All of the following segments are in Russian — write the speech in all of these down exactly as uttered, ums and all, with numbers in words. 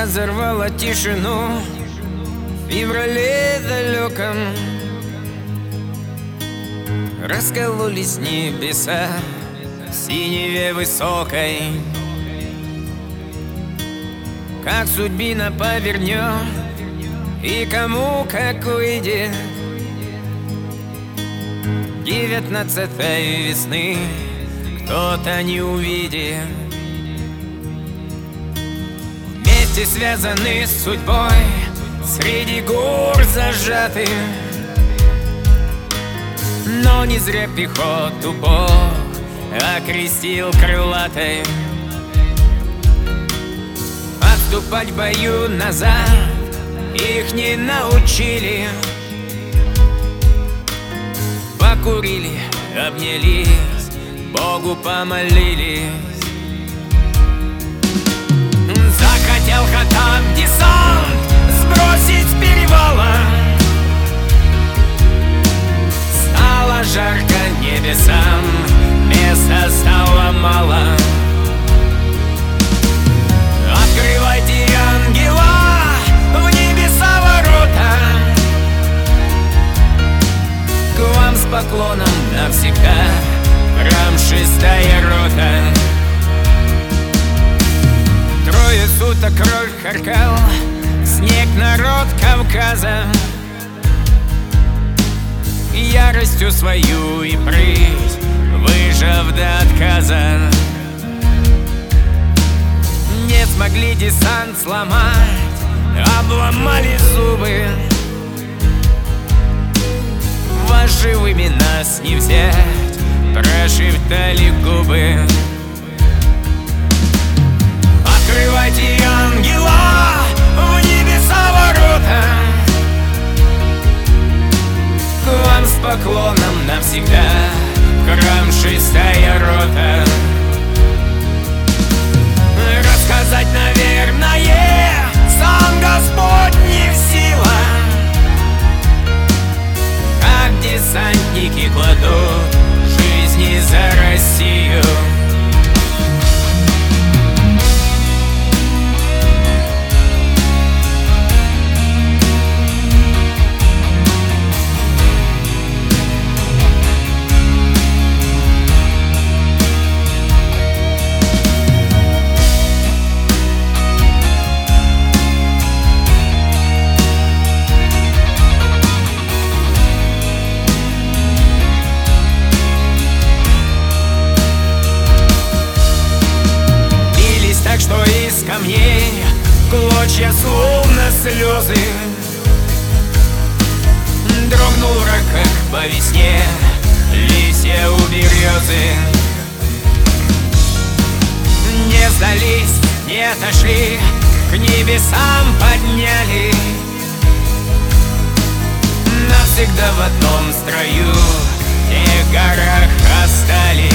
разорвала тишину в феврале далеком. Раскололись небеса в синеве высокой. Как судьбина повернет и кому как выйдет девятнадцатой весны, кто-то не увидит. Вместе связаны с судьбой, среди гор зажаты, но не зря пехоту Бог окрестил крылатой. Отступать в бою назад их не научили. Покурили, обнялись, Богу помолились. Захотел Хатаб десант сбросить с перевала. Стало жарко небесам, места стало мало. Открывайте, ангела, в небеса ворота. К вам с поклоном навсегда, храм шестая рота. Трое суток кровь харкал снег народ Кавказа. Яростью свою и прыть, выжав до отказа. Не смогли десант сломать, обломали зубы. Вас живыми нас не взять, прошептали губы. Открывайте, ангела, в небеса ворота. К вам с поклоном навсегда, храм шестая рота. Рассказать, наверное, сам Господь не в силах, как десантники кладут жизни за Россию. Что из камней клочья, словно слезы. Дрогнул враг, как по весне листья у березы. Не сдались, не отошли, к небесам поднялись. Навсегда в одном строю, в тех горах остались.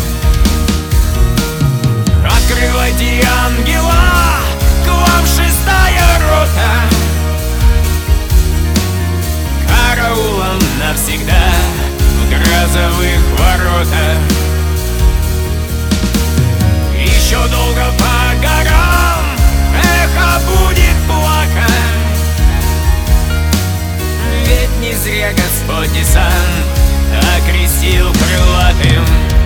Открывайте, ангела, к вам шестая рота. Караулом навсегда в грозовых воротах. Еще долго по горам эхо будет плакать, ведь не зря Господь десант окрестил крылатым.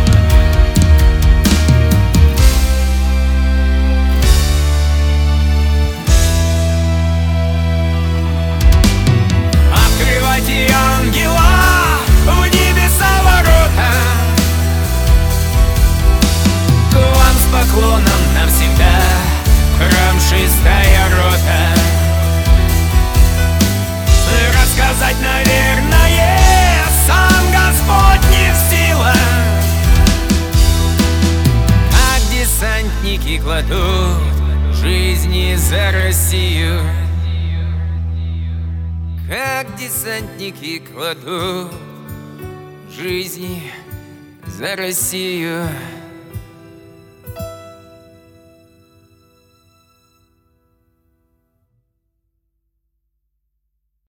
Ангела, в небеса ворота. К вам с поклоном навсегда, храм шестая рота. Рассказать, наверное, сам Господь не в силах, как десантники кладут жизни за Россию. Как десантники кладут жизни за Россию.